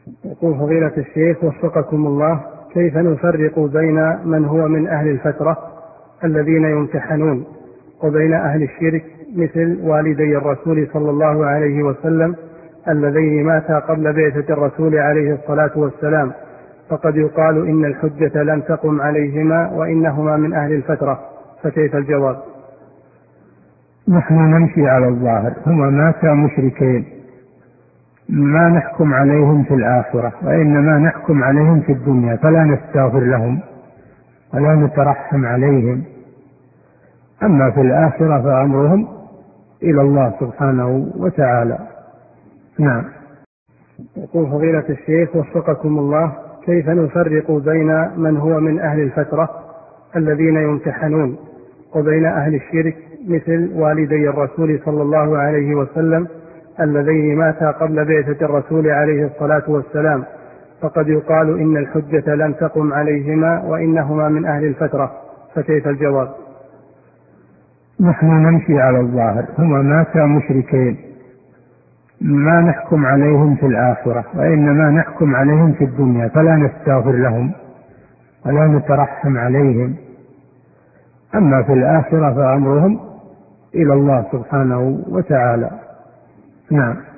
يقول فضيلة الشيخ وفقكم الله: كيف نفرق بين من هو من أهل الفترة الذين يمتحنون وبين أهل الشرك مثل والدي الرسول صلى الله عليه وسلم اللذين ماتا قبل بعثة الرسول عليه الصلاة والسلام، فقد يقال إن الحجة لم تقم عليهما وإنهما من أهل الفترة، فكيف الجواب؟ نحن نمشي على الظاهر، هما ماتا مشركين، ما نحكم عليهم في الآخرة وإنما نحكم عليهم في الدنيا، فلا نستغفر لهم ولا نترحم عليهم. أما في الآخرة فأمرهم إلى الله سبحانه وتعالى. نعم. يقول فضيلة الشيخ وفقكم الله: كيف نفرق بين من هو من أهل الفترة الذين يمتحنون وبين أهل الشرك مثل والدي الرسول صلى الله عليه وسلم اللذين ماتا قبل بعثة الرسول عليه الصلاة والسلام، فقد يقال إن الحجة لم تقم عليهما وإنهما من أهل الفترة، فكيف الجواب؟ نحن نمشي على الظاهر، هما ماتا مشركين، ما نحكم عليهم في الآخرة وإنما نحكم عليهم في الدنيا، فلا نستغفر لهم ولا نترحم عليهم. أما في الآخرة فأمرهم إلى الله سبحانه وتعالى. نعم.